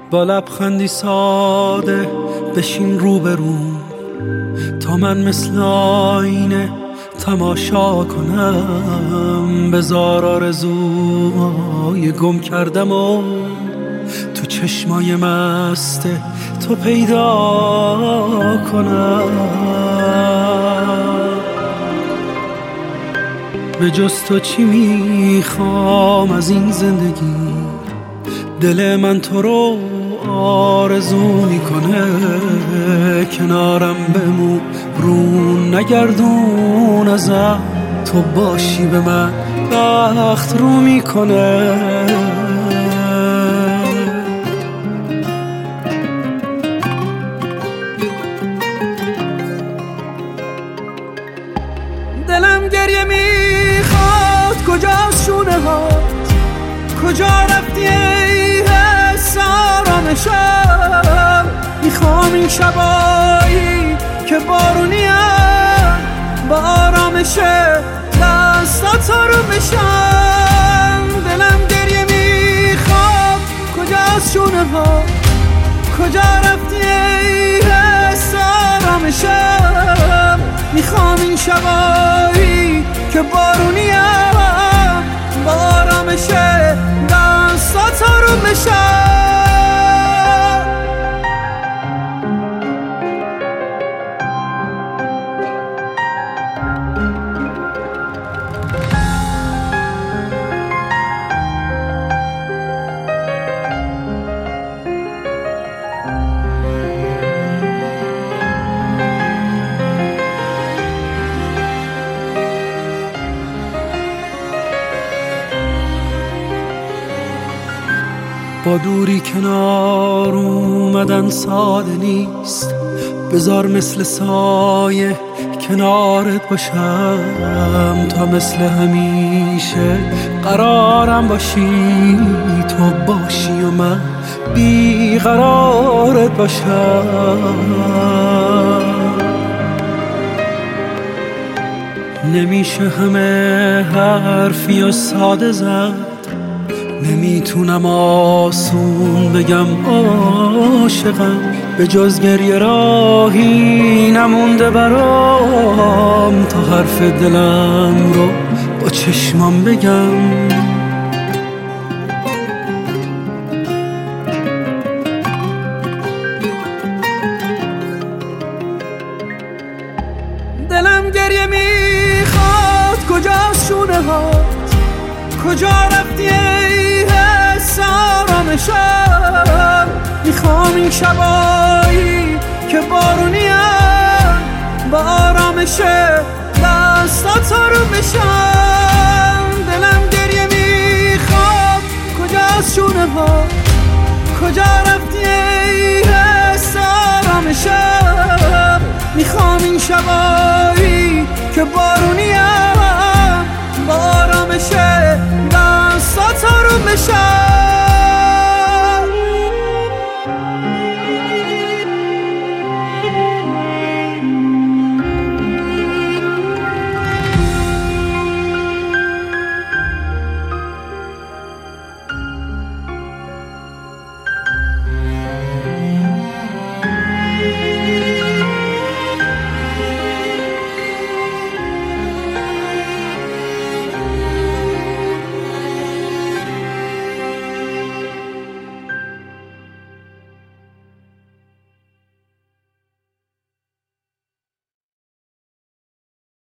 با لبخندی ساده بشین روبروم تا من مثل آینه تماشا کنم. بذار آرزوهای گم کردم و تو چشمای مست تو پیدا کنم. به جز تو چی میخوام از این زندگی؟ دل من تو رو آرزو میکنه. کنارم بمون رون نگردون ازم، تو باشی به من بخت رو میکنه. دلم گریه میخواد، کجاست شونه هات؟ کجا رفتی ای حس آرامشم؟ میخوام این شبایی که بارونیم با آرامش دستات رو بشم. دلم گریه میخواد، کجاست شونه ها؟ کجا رفتی ای حس آرامشم؟ میخوام این شبایی که بارونیم با آرامش دستات رو بشم. با دوری کنار اومدن ساده نیست، بذار مثل سایه کنارت باشم تا مثل همیشه قرارم باشی. تو باشی و من بیقرارت باشم. نمیشه همه حرفی و ساده زد، نمیتونم آسون بگم عاشقم. به جز گریه راهی نمونده برام تا حرف دلم رو با چشمام بگم. دلم گریه میخواد، کجاست شونه هات؟ کجا رفتی ای حس آرامشم؟ میخوام این شبایی که بارونیم با آرامش دستات رو بشم. دلم گریه میخواد، کجاست شونه ها؟ کجا رفتی ای حس آرامشم؟ میخوام این شبایی که بارونیم با آرامش دستات رو بشم.